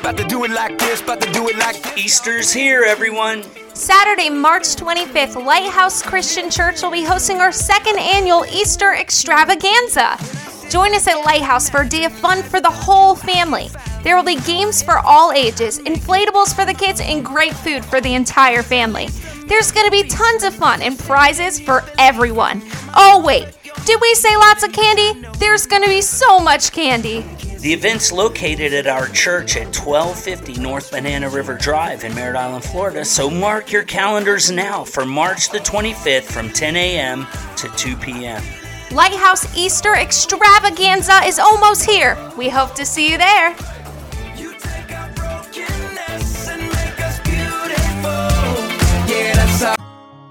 About to do it like this, about to do it like this. Easter's here, everyone. Saturday, March 25th, Lighthouse Christian Church will be hosting our second annual Easter extravaganza. Join us at Lighthouse for a day of fun for the whole family. There will be games for all ages, inflatables for the kids, and great food for the entire family. There's going to be tons of fun and prizes for everyone. Oh wait, did we say lots of candy? There's going to be so much candy. The event's located at our church at 1250 North Banana River Drive in Merritt Island, Florida, so mark your calendars now for March the 25th from 10 a.m. to 2 p.m. Lighthouse Easter Extravaganza is almost here. We hope to see you there. You take our brokenness and make us beautiful. Yeah, that's how.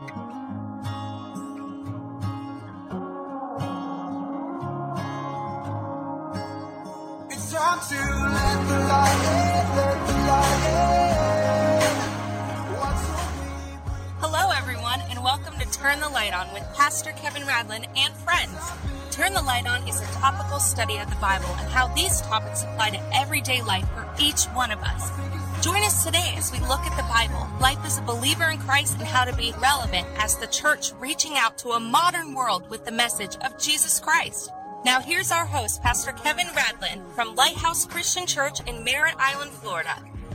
It's time to let the light in, let the light in. What's so deep? Hello, everyone, and welcome to Turn the Light On with Pastor Kevin Radlin and friends. Turn the Light On is a topical study of the Bible and how these topics apply to everyday life for each one of us. Join us today as we look at the Bible, life as a believer in Christ, and how to be relevant as the church reaching out to a modern world with the message of Jesus Christ. Now here's our host, Pastor Kevin Radlin from Lighthouse Christian Church in Merritt Island, Florida.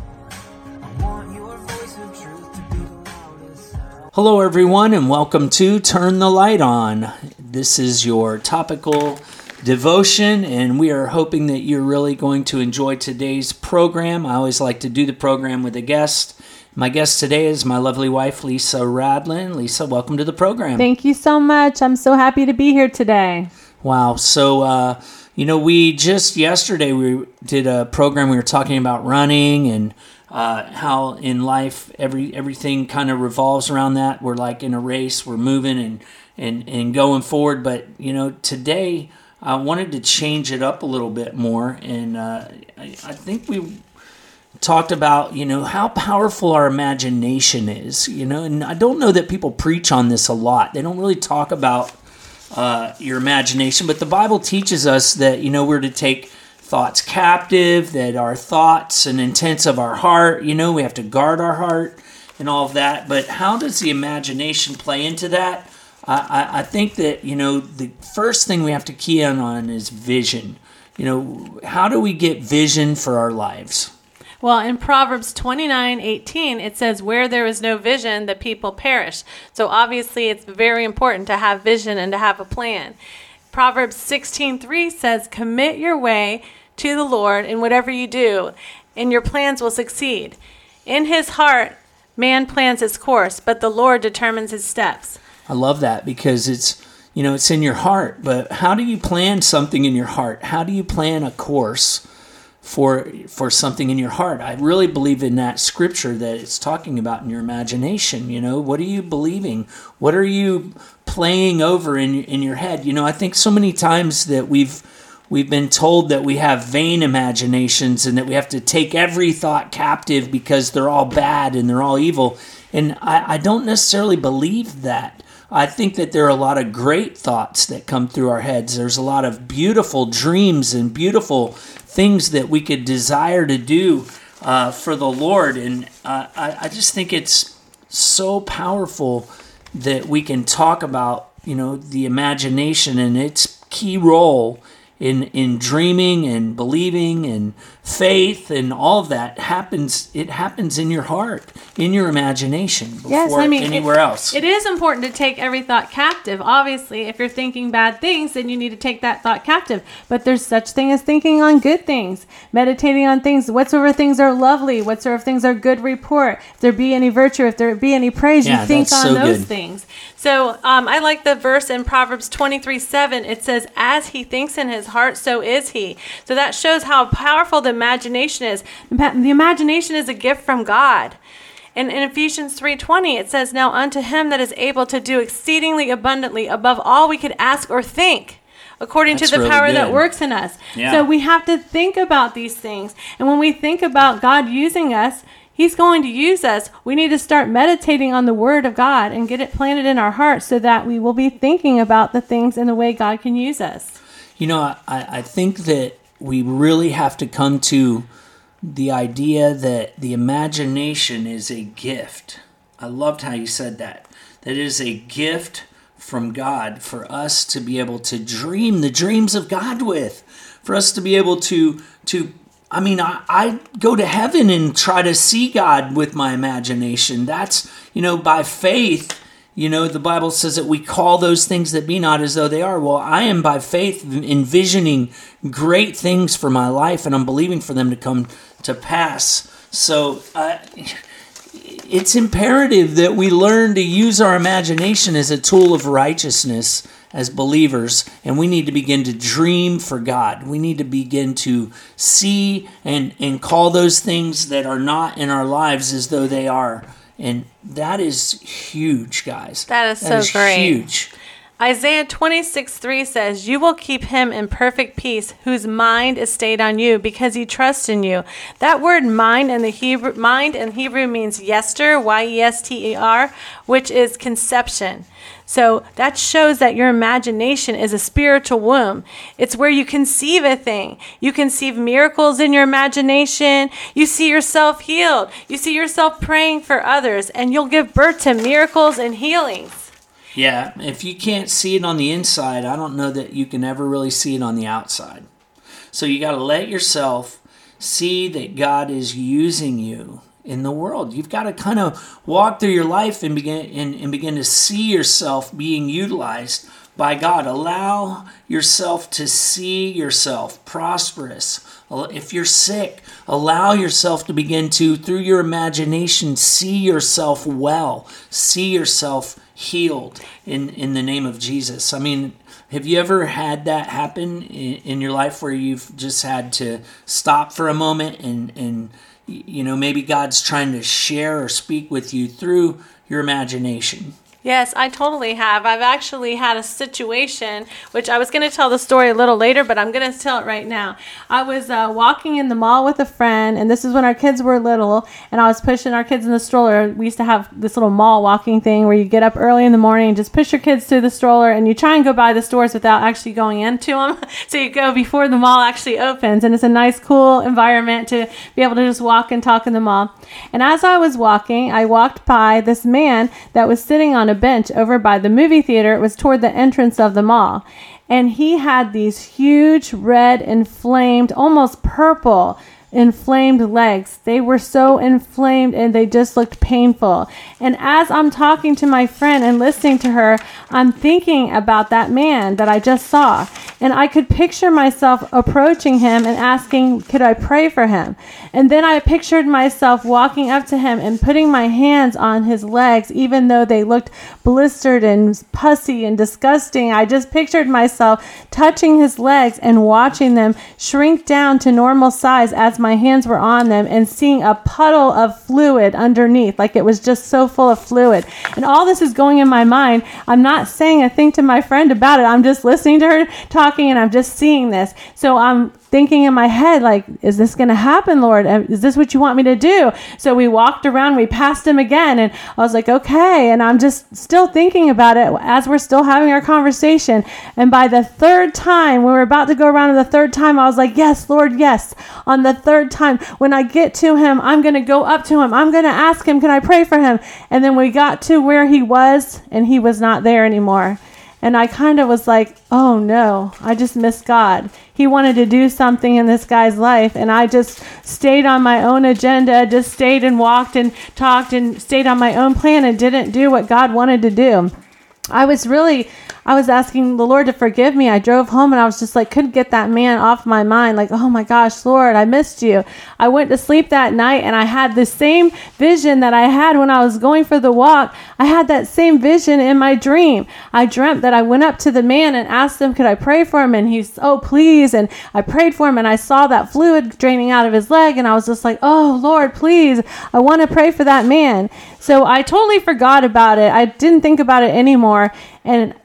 I want your voice of truth to be the loudest. Hello, everyone, and welcome to Turn the Light On. This is your topical devotion, and we are hoping that you're really going to enjoy today's program. I always like to do the program with a guest. My guest today is my lovely wife, Lisa Radlin. Lisa, welcome to the program. Thank you so much. I'm so happy to be here today. Wow. So, we just yesterday we did a program. We were talking about running and how in life everything kind of revolves around that. We're like in a race. We're moving and going forward. But, today I wanted to change it up a little bit more. And I think we talked about, how powerful our imagination is, and I don't know that people preach on this a lot. They don't really talk about your imagination, but the Bible teaches us that, we're to take thoughts captive, that our thoughts and intents of our heart, we have to guard our heart and all of that. But how does the imagination play into that? I think that, the first thing we have to key in on is vision. How do we get vision for our lives? Well, in Proverbs 29:18, it says, where there is no vision, the people perish. So obviously it's very important to have vision and to have a plan. Proverbs 16:3 says, commit your way to the Lord in whatever you do, and your plans will succeed. In his heart, man plans his course, but the Lord determines his steps. I love that because it's in your heart. But how do you plan something in your heart? How do you plan a course for something in your heart? I really believe in that scripture that it's talking about in your imagination. What are you believing? What are you playing over in your head? I think so many times that we've been told that we have vain imaginations and that we have to take every thought captive because they're all bad and they're all evil. And I don't necessarily believe that. I think that there are a lot of great thoughts that come through our heads. There's a lot of beautiful dreams and beautiful things that we could desire to do for the Lord. And I just think it's so powerful that we can talk about, the imagination and its key role in dreaming and believing and faith and all of that happens. It happens in your heart, in your imagination, before anywhere else. It is important to take every thought captive. Obviously, if you're thinking bad things, then you need to take that thought captive. But there's such thing as thinking on good things, meditating on things, whatsoever things are lovely, whatsoever things are good report. If there be any virtue, if there be any praise, you think on those things. So I like the verse in Proverbs 23:7. It says, as he thinks in his heart, so is he. So that shows how powerful the imagination is. The imagination is a gift from God. And in Ephesians 3:20, it says, now unto him that is able to do exceedingly abundantly above all we could ask or think, according to the really power that works in us. Yeah. So we have to think about these things. And when we think about God using us, he's going to use us. We need to start meditating on the word of God and get it planted in our hearts so that we will be thinking about the things in the way God can use us. I think that we really have to come to the idea that the imagination is a gift. I loved how you said that. That it is a gift from God for us to be able to dream the dreams of God with. For us to be able to I go to heaven and try to see God with my imagination. That's, by faith, the Bible says that we call those things that be not as though they are. Well, I am by faith envisioning great things for my life, and I'm believing for them to come to pass. So it's imperative that we learn to use our imagination as a tool of righteousness as believers, and we need to begin to dream for God. We need to begin to see and call those things that are not in our lives as though they are. And that is huge, guys. That is so great. Huge. Isaiah 26:3 says, "You will keep him in perfect peace, whose mind is stayed on you, because he trusts in you." That word mind in Hebrew means yester, Y-E-S-T-E-R, which is conception. So that shows that your imagination is a spiritual womb. It's where you conceive a thing. You conceive miracles in your imagination. You see yourself healed. You see yourself praying for others, and you'll give birth to miracles and healings. Yeah, if you can't see it on the inside, I don't know that you can ever really see it on the outside. So you got to let yourself see that God is using you in the world. You've got to kind of walk through your life and begin to see yourself being utilized by God. Allow yourself to see yourself prosperous. If you're sick, allow yourself to begin to, through your imagination, see yourself well, see yourself healed in the name of Jesus. I mean, have you ever had that happen in your life where you've just had to stop for a moment and maybe God's trying to share or speak with you through your imagination? Yes, I totally have. I've actually had a situation, which I was going to tell the story a little later, but I'm going to tell it right now. I was walking in the mall with a friend, and this is when our kids were little, and I was pushing our kids in the stroller. We used to have this little mall walking thing where you get up early in the morning and just push your kids through the stroller, and you try and go by the stores without actually going into them. So you go before the mall actually opens, and it's a nice, cool environment to be able to just walk and talk in the mall. And as I was walking, I walked by this man that was sitting on a bench over by the movie theater. It was toward the entrance of the mall, and he had these huge red inflamed, almost purple inflamed legs. They were so inflamed and they just looked painful. And as I'm talking to my friend and listening to her, I'm thinking about that man that I just saw, and I could picture myself approaching him and asking, could I pray for him? And then I pictured myself walking up to him and putting my hands on his legs, even though they looked blistered and pussy and disgusting. I just pictured myself touching his legs and watching them shrink down to normal size as my hands were on them, and seeing a puddle of fluid underneath, like it was just so full of fluid. And all this is going in my mind. I'm not saying a thing to my friend about it. I'm just listening to her talking, and I'm just seeing this. So I'm thinking in my head, like, is this going to happen, Lord? Is this what you want me to do? So we walked around, we passed him again, and I was like, okay. And I'm just still thinking about it as we're still having our conversation. And by the third time, when we were about to go around to the third time, I was like, yes, Lord, yes. On the third time, when I get to him, I'm going to go up to him. I'm going to ask him, can I pray for him? And then we got to where he was, and he was not there anymore. And I kind of was like, oh no, I just missed God. He wanted to do something in this guy's life, and I just stayed on my own agenda, just stayed and walked and talked and stayed on my own plan and didn't do what God wanted to do. I was asking the Lord to forgive me. I drove home and I was just like, couldn't get that man off my mind. Like, oh my gosh, Lord, I missed you. I went to sleep that night and I had the same vision that I had when I was going for the walk. I had that same vision in my dream. I dreamt that I went up to the man and asked him, could I pray for him? And he's, oh, please. And I prayed for him and I saw that fluid draining out of his leg. And I was just like, oh, Lord, please, I want to pray for that man. So I totally forgot about it. I didn't think about it anymore. And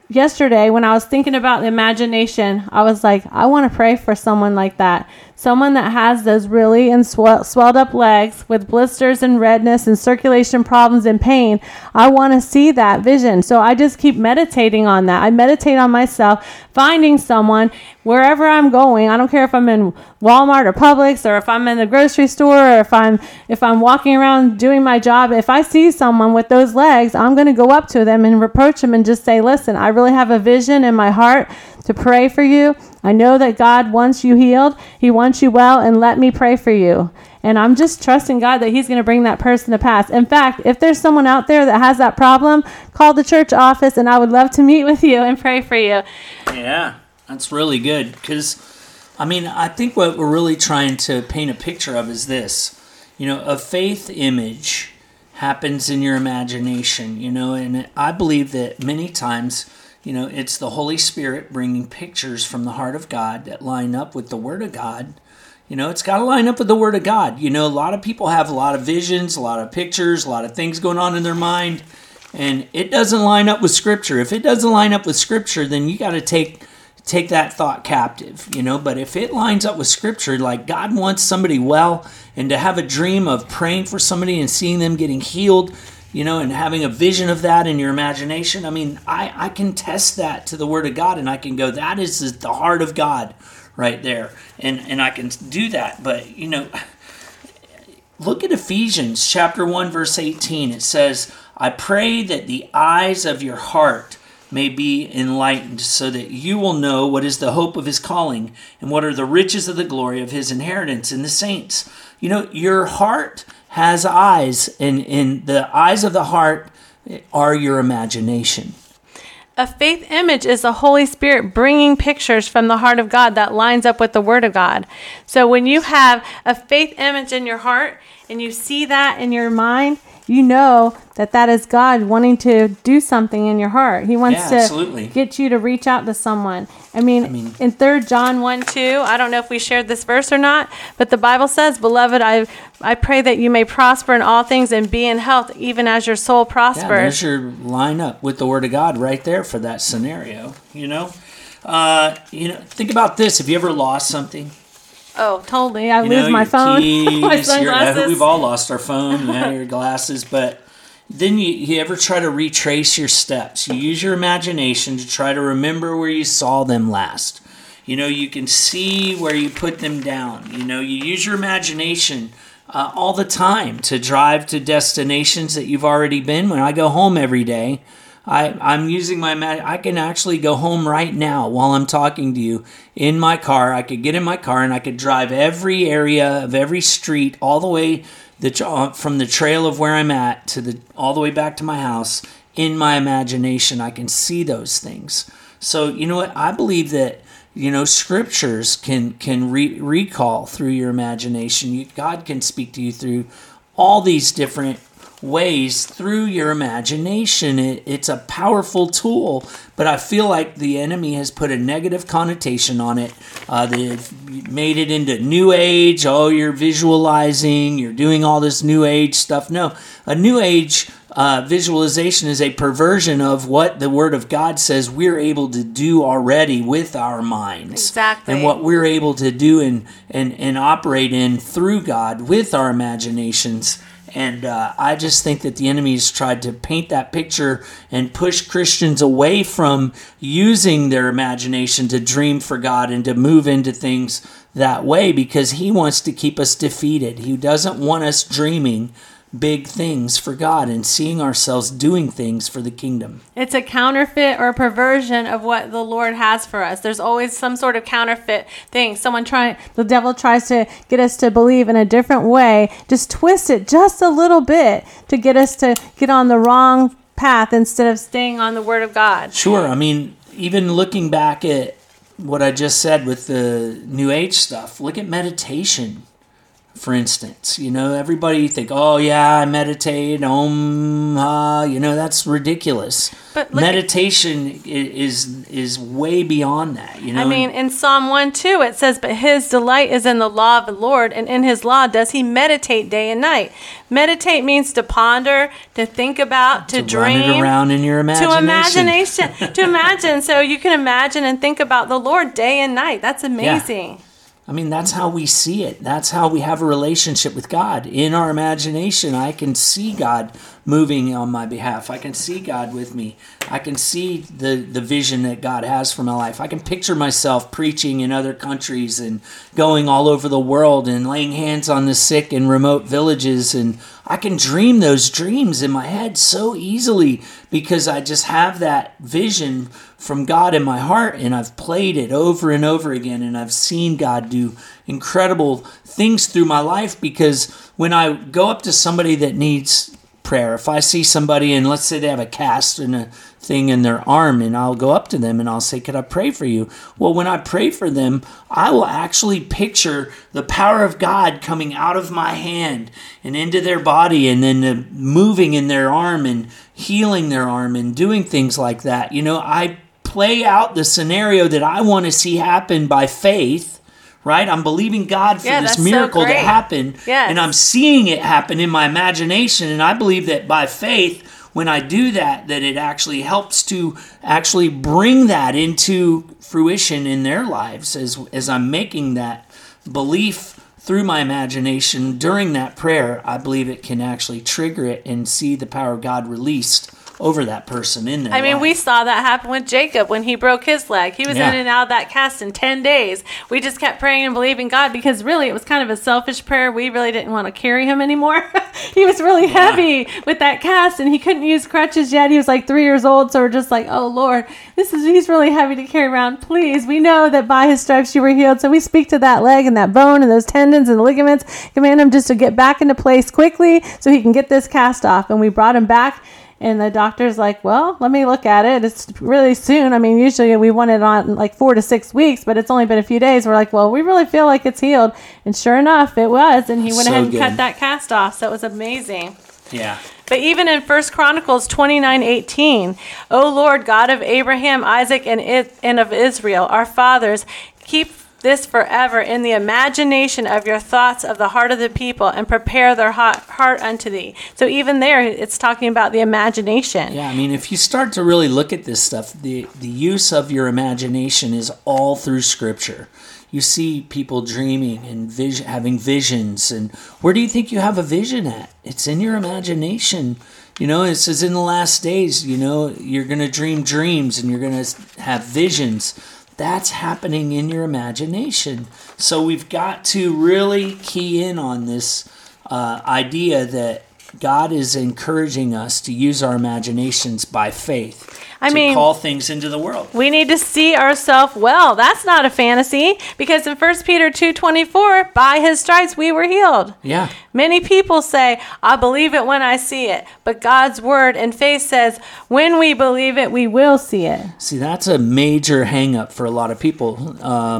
yesterday when I was thinking about the imagination, I was like, I want to pray for someone like that. Someone that has those really swelled up legs with blisters and redness and circulation problems and pain. I want to see that vision. So I just keep meditating on that. I meditate on myself, finding someone wherever I'm going. I don't care if I'm in Walmart or Publix, or if I'm in the grocery store, or if I'm walking around doing my job. If I see someone with those legs, I'm going to go up to them and reproach them and just say, listen, I really have a vision in my heart to pray for you. I know that God wants you healed. He wants you well, and let me pray for you. And I'm just trusting God that he's going to bring that person to pass. In fact, if there's someone out there that has that problem, call the church office, and I would love to meet with you and pray for you. Yeah, that's really good. Because, I think what we're really trying to paint a picture of is this. A faith image happens in your imagination, and I believe that many times, it's the Holy Spirit bringing pictures from the heart of God that line up with the Word of God. It's got to line up with the Word of God. A lot of people have a lot of visions, a lot of pictures, a lot of things going on in their mind, and it doesn't line up with Scripture. If it doesn't line up with Scripture, then you got to take that thought captive, But if it lines up with Scripture, like God wants somebody well, and to have a dream of praying for somebody and seeing them getting healed, and having a vision of that in your imagination, I can test that to the Word of God, and I can go, that is the heart of God right there. And I can do that. But, look at Ephesians chapter 1, verse 18. It says, I pray that the eyes of your heart may be enlightened, so that you will know what is the hope of his calling, and what are the riches of the glory of his inheritance in the saints. Your heart has eyes, and the eyes of the heart are your imagination. A faith image is the Holy Spirit bringing pictures from the heart of God that lines up with the Word of God. So when you have a faith image in your heart and you see that in your mind, you know that is God wanting to do something in your heart. He wants to get you to reach out to someone. In 3 John 1:2, I don't know if we shared this verse or not, but the Bible says, Beloved, I pray that you may prosper in all things and be in health, even as your soul prospers. Yeah, there's your line up with the Word of God right there for that scenario. Think about this. Have you ever lost something? Oh, totally. I lose my phone, keys, my sunglasses. We've all lost our phone, your glasses. But then you ever try to retrace your steps? You use your imagination to try to remember where you saw them last. You can see where you put them down. You use your imagination all the time to drive to destinations that you've already been. When I go home every day, I'm using my I can actually go home right now while I'm talking to you in my car. I could get in my car and I could drive every area of every street all the way from the trail of where I'm at to all the way back to my house. In my imagination, I can see those things. So you know what? I believe that scriptures can recall through your imagination. God can speak to you through all these different ways through your imagination. It's a powerful tool, but I feel like the enemy has put a negative connotation on it. They've made it into New Age. Oh, you're visualizing, you're doing all this New Age stuff. No, a New Age visualization is a perversion of what the Word of God says we're able to do already with our minds. Exactly. And what we're able to do and operate in through God with our imaginations. And I just think that the enemy has tried to paint that picture and push Christians away from using their imagination to dream for God and to move into things that way, because he wants to keep us defeated. He doesn't want us dreaming big things for God and seeing ourselves doing things for the kingdom. It's a counterfeit or a perversion of what the Lord has for us. There's always some sort of counterfeit thing. The devil tries to get us to believe in a different way, just twist it just a little bit to get us to get on the wrong path instead of staying on the Word of God. Sure. Even looking back at what I just said with the New Age stuff, look at meditation. for instance. Everybody think, oh yeah, I meditate, that's ridiculous. But meditation is way beyond that. I mean, in Psalm 1:2, it says, "But his delight is in the law of the Lord, and in his law does he meditate day and night." Meditate means to ponder, to think about, to dream. Run it around in your imagination. To imagine. So you can imagine and think about the Lord day and night. That's amazing. Yeah. I mean, that's how we see it. That's how we have a relationship with God. In our imagination, I can see God moving on my behalf. I can see God with me. I can see the vision that God has for my life. I can picture myself preaching in other countries and going all over the world and laying hands on the sick in remote villages. And I can dream those dreams in my head so easily because I just have that vision from God in my heart, and I've played it over and over again, and I've seen God do incredible things through my life. Because when I go up to somebody that needs prayer, if I see somebody and let's say they have a cast and a thing in their arm, and I'll go up to them and I'll say, "Could I pray for you?" Well, when I pray for them, I will actually picture the power of God coming out of my hand and into their body, and then moving in their arm and healing their arm and doing things like that. I play out the scenario that I want to see happen by faith, right? I'm believing God for this miracle to happen, and I'm seeing it happen in my imagination, and I believe that by faith, when I do that it actually helps to actually bring that into fruition in their lives as I'm making that belief through my imagination during that prayer. I believe it can actually trigger it and see the power of God released over that person in their life. We saw that happen with Jacob when he broke his leg. He was in and out of that cast in 10 days. We just kept praying and believing God because really it was kind of a selfish prayer. We really didn't want to carry him anymore. He was really heavy with that cast, and he couldn't use crutches yet. He was like 3 years old, so we're just like, oh Lord, he's really heavy to carry around. Please, we know that by his stripes you were healed. So we speak to that leg and that bone and those tendons and the ligaments. Command him just to get back into place quickly so he can get this cast off. And we brought him back. And the doctor's like, well, let me look at it. It's really soon. Usually we want it on like 4 to 6 weeks, but it's only been a few days. We're like, well, we really feel like it's healed. And sure enough, it was. And he went ahead and cut that cast off. So it was amazing. Yeah. But even in 1 Chronicles 29:18, O Lord, God of Abraham, Isaac, and of Israel, our fathers, keep this forever in the imagination of your thoughts of the heart of the people, and prepare their heart unto thee. So even there, it's talking about the imagination. Yeah, if you start to really look at this stuff, the use of your imagination is all through Scripture. You see people dreaming and having visions. And where do you think you have a vision at? It's in your imagination. It says in the last days, you're going to dream dreams and you're going to have visions. That's happening in your imagination. So we've got to really key in on this idea that God is encouraging us to use our imaginations by faith to call things into the world. We need to see ourselves well. That's not a fantasy, because in 1 Peter 2:24, by his stripes we were healed. Yeah. Many people say, I believe it when I see it. But God's word and faith says, when we believe it, we will see it. See, that's a major hang-up for a lot of people.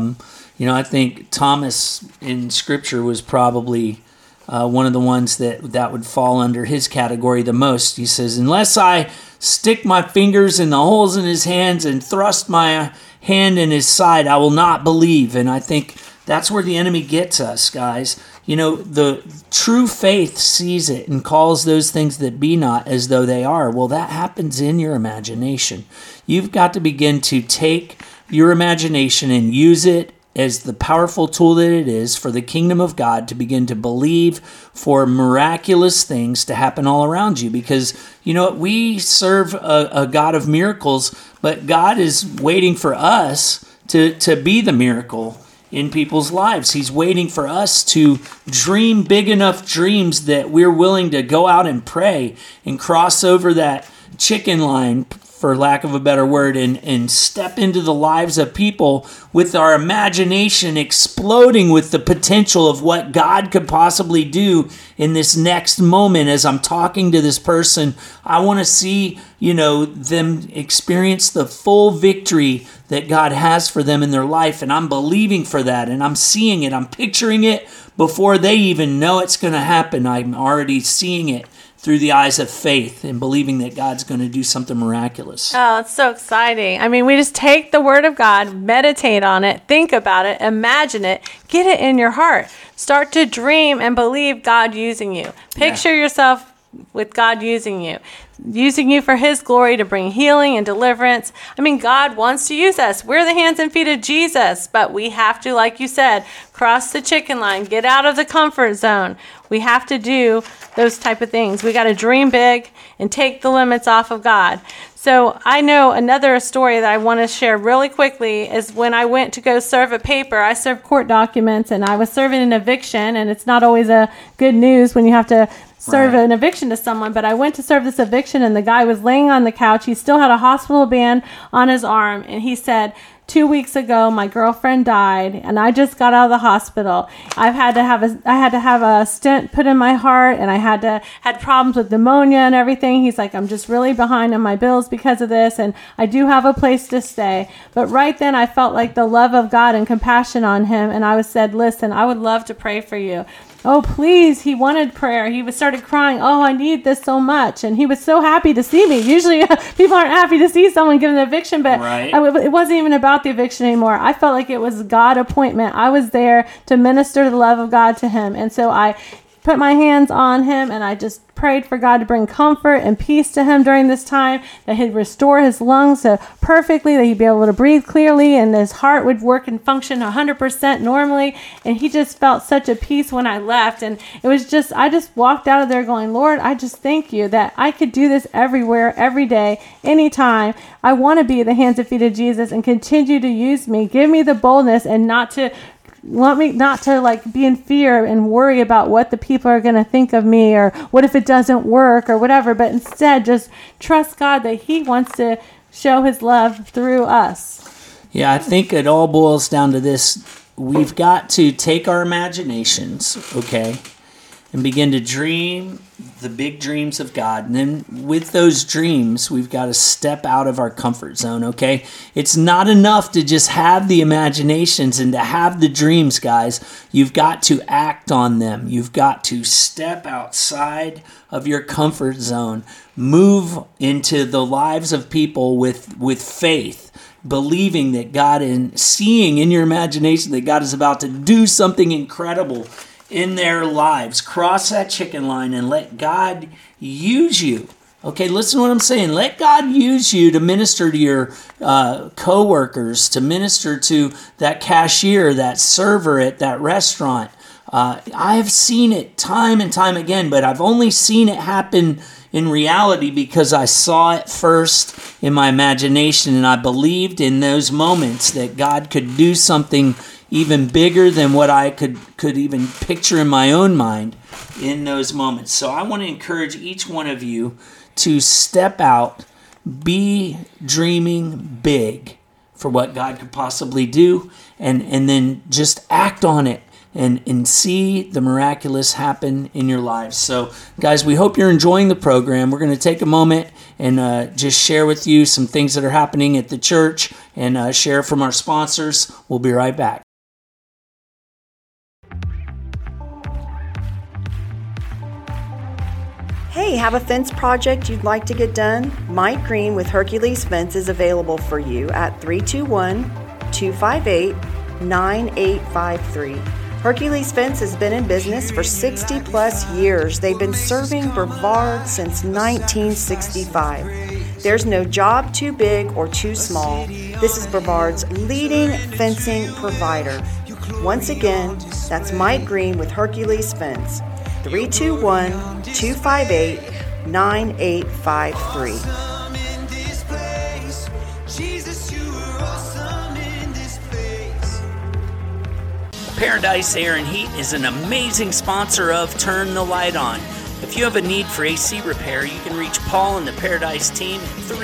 I think Thomas in Scripture was probably one of the ones that would fall under his category the most. He says, unless I stick my fingers in the holes in his hands and thrust my hand in his side, I will not believe. And I think that's where the enemy gets us, guys. The true faith sees it and calls those things that be not as though they are. Well, that happens in your imagination. You've got to begin to take your imagination and use it as the powerful tool that it is for the kingdom of God to begin to believe for miraculous things to happen all around you. Because, we serve a God of miracles, but God is waiting for us to be the miracle in people's lives. He's waiting for us to dream big enough dreams that we're willing to go out and pray and cross over that chicken line, for lack of a better word, and step into the lives of people with our imagination exploding with the potential of what God could possibly do in this next moment. As I'm talking to this person, I want to see them experience the full victory that God has for them in their life. And I'm believing for that, and I'm seeing it. I'm picturing it before they even know it's going to happen. I'm already seeing it through the eyes of faith and believing that God's going to do something miraculous. Oh, it's so exciting. I mean, we just take the Word of God, meditate on it, think about it, imagine it, get it in your heart. Start to dream and believe God using you. Picture yourself with God using you for His glory to bring healing and deliverance. I mean, God wants to use us. We're the hands and feet of Jesus, but we have to, like you said, cross the chicken line, get out of the comfort zone. We have to do those type of things. We got to dream big and take the limits off of God. So I know another story that I want to share really quickly is when I went to go serve a paper. I served court documents, and I was serving an eviction, and it's not always a good news when you have to serve an eviction to someone, but I went to serve this eviction, and the guy was laying on the couch. He still had a hospital band on his arm, and he said, 2 weeks ago, my girlfriend died, and I just got out of the hospital. I had to have a stent put in my heart, and I had problems with pneumonia and everything. He's like, I'm just really behind on my bills because of this, and I do have a place to stay. But right then, I felt like the love of God and compassion on him, and I said, listen, I would love to pray for you. Oh, please. He wanted prayer. He started crying. Oh, I need this so much. And he was so happy to see me. Usually people aren't happy to see someone get an eviction, but it wasn't even about the eviction anymore. I felt like it was God appointment. I was there to minister the love of God to him. And so I put my hands on him, and I just prayed for God to bring comfort and peace to him during this time, that he'd restore his lungs perfectly, that he'd be able to breathe clearly, and his heart would work and function 100% normally. And he just felt such a peace when I left. And it was just, I just walked out of there going, Lord, I just thank you that I could do this everywhere, every day, anytime. I want to be the hands and feet of Jesus and continue to use me. Give me the boldness and want me not to like be in fear and worry about what the people are going to think of me, or what if it doesn't work or whatever, but instead just trust God that he wants to show his love through us. Yeah, I think it all boils down to this. We've got to take our imaginations, okay, and begin to dream the big dreams of God. And then with those dreams, we've got to step out of our comfort zone, okay? It's not enough to just have the imaginations and to have the dreams, guys. You've got to act on them. You've got to step outside of your comfort zone. Move into the lives of people with faith, believing that God, and seeing in your imagination that God is about to do something incredible in their lives. Cross that chicken line and let God use you. Okay, listen to what I'm saying. Let God use you to minister to your co-workers, to minister to that cashier, that server at that restaurant. I've seen it time and time again, but I've only seen it happen in reality because I saw it first in my imagination, and I believed in those moments that God could do something even bigger than what I could even picture in my own mind in those moments. So I want to encourage each one of you to step out, be dreaming big for what God could possibly do, and then just act on it and see the miraculous happen in your lives. So guys, we hope you're enjoying the program. We're going to take a moment and just share with you some things that are happening at the church, and share from our sponsors. We'll be right back. Hey, have a fence project you'd like to get done? Mike Green with Hercules Fence is available for you at 321-258-9853. Hercules Fence has been in business for 60 plus years. They've been serving Brevard since 1965. There's no job too big or too small. This is Brevard's leading fencing provider. Once again, that's Mike Green with Hercules Fence. 321-258-9853. Paradise Air and Heat is an amazing sponsor of Turn the Light On. If you have a need for AC repair, you can reach Paul and the Paradise team at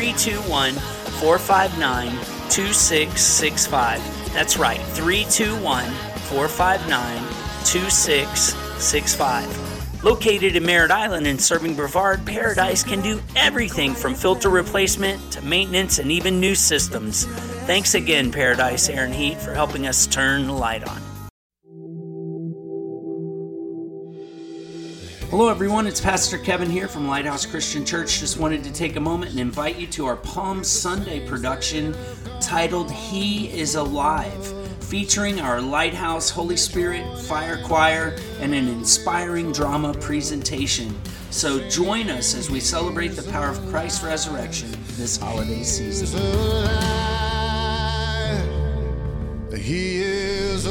321-459-2665. That's right, 321-459-2665. Located in Merritt Island and serving Brevard, Paradise can do everything from filter replacement to maintenance and even new systems. Thanks again, Paradise Air and Heat, for helping us turn the light on. Hello everyone, it's Pastor Kevin here from Lighthouse Christian Church. Just wanted to take a moment and invite you to our Palm Sunday production titled He is Alive, featuring our Lighthouse Holy Spirit Fire Choir and an inspiring drama presentation. So join us as we celebrate the power of Christ's resurrection this holiday season. He is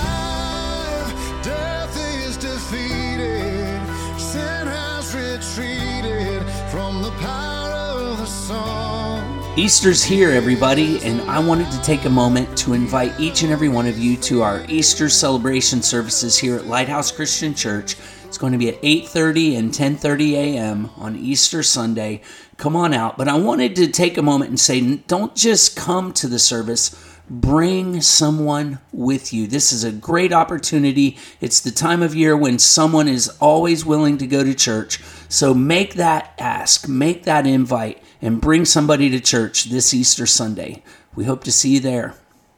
alive, death is defeated, sin has retreated from the power of the song. Easter's here, everybody, and I wanted to take a moment to invite each and every one of you to our Easter celebration services here at Lighthouse Christian Church. It's going to be at 8:30 and 10:30 a.m. on Easter Sunday. Come on out. But I wanted to take a moment and say, don't just come to the service. Bring someone with you. This is a great opportunity. It's the time of year when someone is always willing to go to church. So make that ask, make that invite, and bring somebody to church this Easter Sunday. We hope to see you there.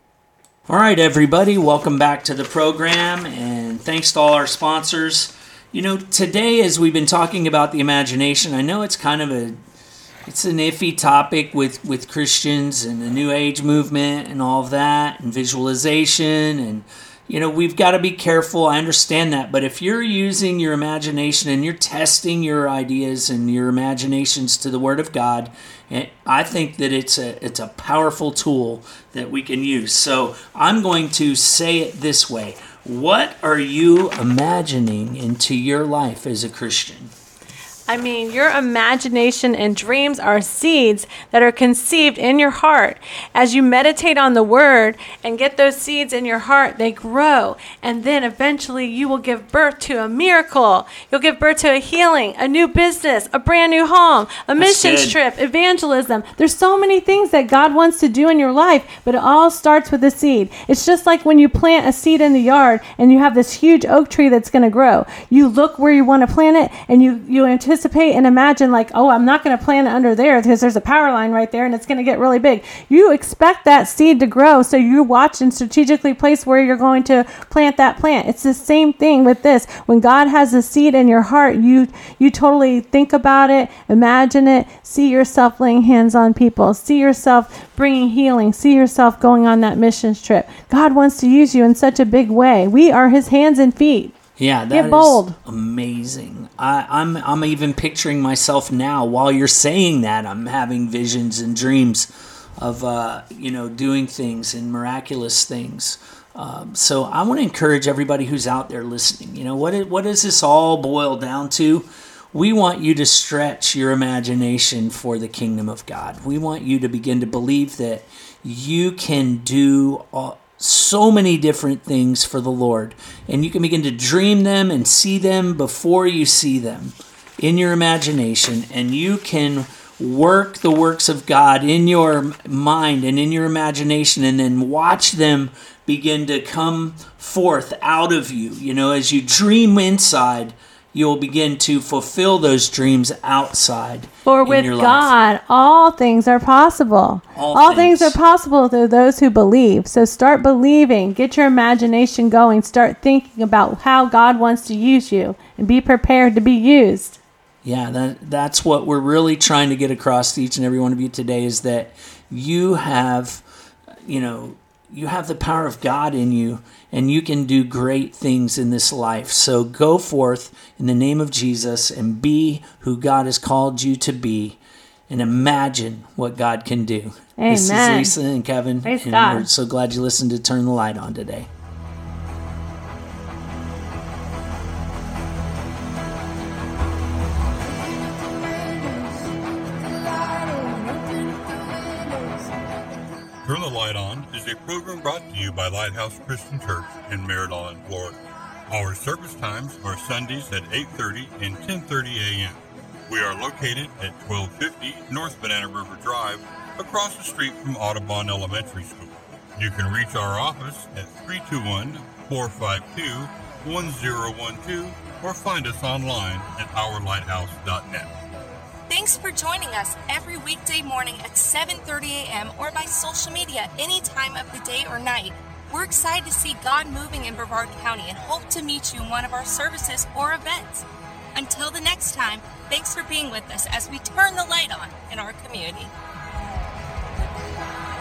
All right, everybody, welcome back to the program, and thanks to all our sponsors. You know, today, as we've been talking about the imagination, I know it's kind of it's an iffy topic with Christians and the New Age movement and all of that, and visualization, and you know, we've got to be careful. I understand that, but if you're using your imagination and you're testing your ideas and your imaginations to the Word of God, I think that it's a powerful tool that we can use. So I'm going to say it this way. What are you imagining into your life as a Christian? I mean, your imagination and dreams are seeds that are conceived in your heart. As you meditate on the Word and get those seeds in your heart, they grow. And then eventually you will give birth to a miracle. You'll give birth to a healing, a new business, a brand new home, a missions trip, evangelism. There's so many things that God wants to do in your life, but it all starts with a seed. It's just like when you plant a seed in the yard and you have this huge oak tree that's going to grow. You look where you want to plant it and you anticipate and imagine like, oh, I'm not going to plant it under there because there's a power line right there and it's going to get really big. You expect that seed to grow, so you watch and strategically place where you're going to plant that plant. It's the same thing with this. When God has a seed in your heart, you totally think about it, imagine it, see yourself laying hands on people, see yourself bringing healing, see yourself going on that missions trip. God wants to use you in such a big way. We are His hands and feet. Yeah, that is amazing. I'm even picturing myself now. While you're saying that, I'm having visions and dreams of doing things and miraculous things. So I want to encourage everybody who's out there listening. You know, what does this all boil down to? We want you to stretch your imagination for the kingdom of God. We want you to begin to believe that you can do so many different things for the Lord, and you can begin to dream them and see them before you see them in your imagination, and you can work the works of God in your mind and in your imagination, and then watch them begin to come forth out of you. You know, as you dream inside, you'll begin to fulfill those dreams outside. For with God, all things are possible. All things are possible to those who believe. So start believing. Get your imagination going. Start thinking about how God wants to use you and be prepared to be used. Yeah, that's what we're really trying to get across to each and every one of you today, is that you have the power of God in you, and you can do great things in this life. So go forth in the name of Jesus and be who God has called you to be, and imagine what God can do. Amen. This is Lisa and Kevin, Praise and God. we're so glad you listened to Turn the Light On today. Turn the Light On is a program brought to you by Lighthouse Christian Church in Merritt Island, Florida. Our service times are Sundays at 8:30 and 10:30 a.m. We are located at 1250 North Banana River Drive, across the street from Audubon Elementary School. You can reach our office at 321-452 888-278-1012 or find us online at ourlighthouse.net. Thanks for joining us every weekday morning at 7:30 a.m. or by social media any time of the day or night. We're excited to see God moving in Brevard County and hope to meet you in one of our services or events. Until the next time, thanks for being with us as we turn the light on in our community.